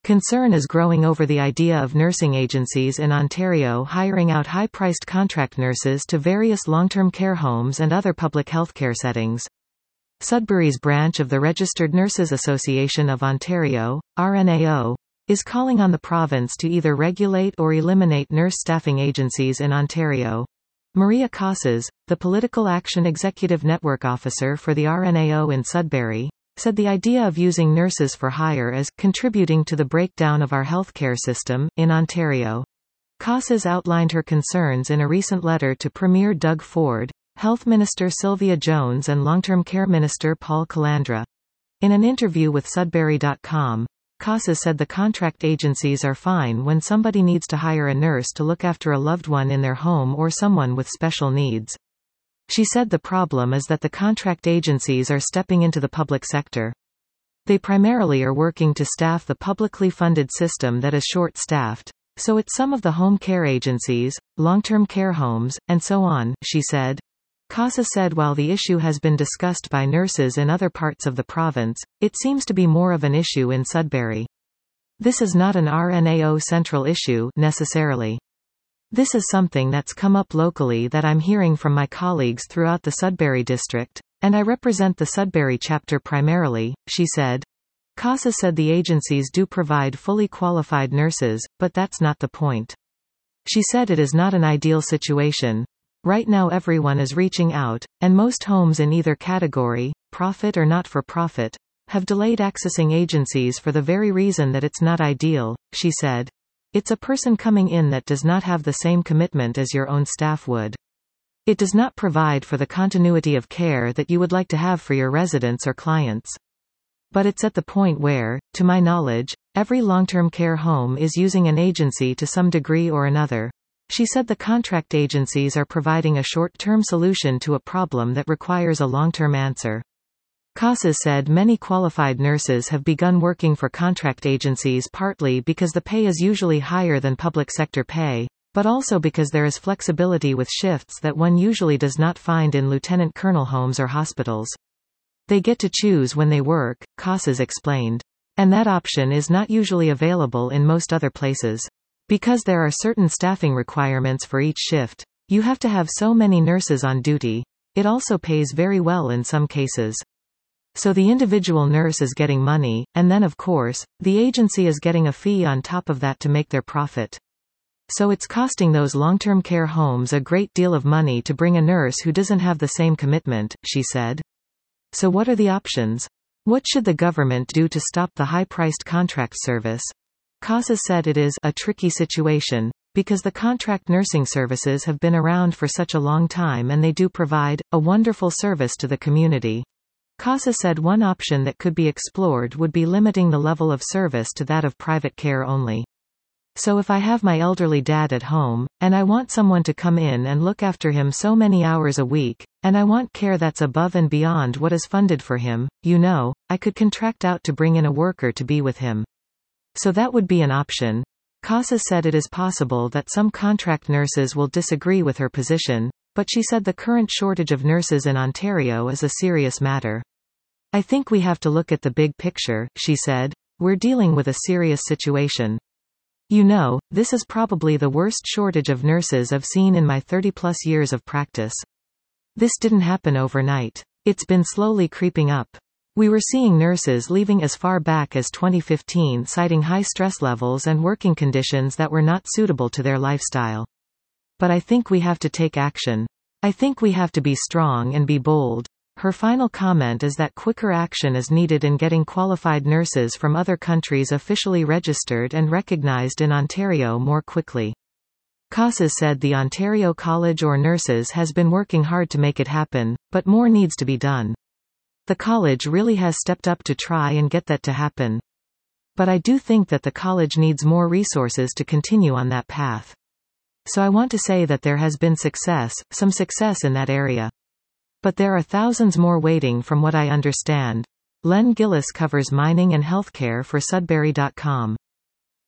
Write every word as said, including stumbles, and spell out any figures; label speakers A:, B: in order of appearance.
A: Concern is growing over the idea of nursing agencies in Ontario hiring out high-priced contract nurses to various long-term care homes and other public healthcare settings. Sudbury's branch of the Registered Nurses Association of Ontario, R N A O, is calling on the province to either regulate or eliminate nurse staffing agencies in Ontario. Maria Casas, the Political Action Executive Network Officer for the R N A O in Sudbury, said the idea of using nurses for hire is contributing to the breakdown of our healthcare system in Ontario. Casas outlined her concerns in a recent letter to Premier Doug Ford, Health Minister Sylvia Jones and Long-Term Care Minister Paul Calandra. In an interview with Sudbury dot com, Casas said the contract agencies are fine when somebody needs to hire a nurse to look after a loved one in their home or someone with special needs. She said the problem is that the contract agencies are stepping into the public sector. They primarily are working to staff the publicly funded system that is short-staffed, so it's some of the home care agencies, long-term care homes, and so on, she said. Casas said while the issue has been discussed by nurses in other parts of the province, it seems to be more of an issue in Sudbury. This is not an R N A O central issue, necessarily. This is something that's come up locally that I'm hearing from my colleagues throughout the Sudbury district, and I represent the Sudbury chapter primarily, she said. Casas said the agencies do provide fully qualified nurses, but that's not the point. She said it is not an ideal situation. Right now everyone is reaching out, and most homes in either category, profit or not-for-profit, have delayed accessing agencies for the very reason that it's not ideal, she said. It's a person coming in that does not have the same commitment as your own staff would. It does not provide for the continuity of care that you would like to have for your residents or clients. But it's at the point where, to my knowledge, every long-term care home is using an agency to some degree or another. She said the contract agencies are providing a short-term solution to a problem that requires a long-term answer. Casas said many qualified nurses have begun working for contract agencies partly because the pay is usually higher than public sector pay, but also because there is flexibility with shifts that one usually does not find in lieutenant colonel homes or hospitals. They get to choose when they work, Casas explained. And that option is not usually available in most other places. Because there are certain staffing requirements for each shift, you have to have so many nurses on duty. It also pays very well in some cases. So the individual nurse is getting money, and then of course, the agency is getting a fee on top of that to make their profit. So it's costing those long-term care homes a great deal of money to bring a nurse who doesn't have the same commitment, she said. So what are the options? What should the government do to stop the high-priced contract service? Casas said it is a tricky situation, because the contract nursing services have been around for such a long time and they do provide a wonderful service to the community. Casas said one option that could be explored would be limiting the level of service to that of private care only. So if I have my elderly dad at home, and I want someone to come in and look after him so many hours a week, and I want care that's above and beyond what is funded for him, you know, I could contract out to bring in a worker to be with him. So that would be an option. Casas said it is possible that some contract nurses will disagree with her position, but she said the current shortage of nurses in Ontario is a serious matter. I think we have to look at the big picture, she said. We're dealing with a serious situation. You know, this is probably the worst shortage of nurses I've seen in my thirty-plus years of practice. This didn't happen overnight. It's been slowly creeping up. We were seeing nurses leaving as far back as twenty fifteen citing high stress levels and working conditions that were not suitable to their lifestyle. But I think we have to take action. I think we have to be strong and be bold. Her final comment is that quicker action is needed in getting qualified nurses from other countries officially registered and recognized in Ontario more quickly. Casas said the Ontario College of Nurses has been working hard to make it happen, but more needs to be done. The college really has stepped up to try and get that to happen. But I do think that the college needs more resources to continue on that path. So I want to say that there has been success, some success in that area. But there are thousands more waiting from what I understand. Len Gillis covers mining and healthcare for Sudbury dot com.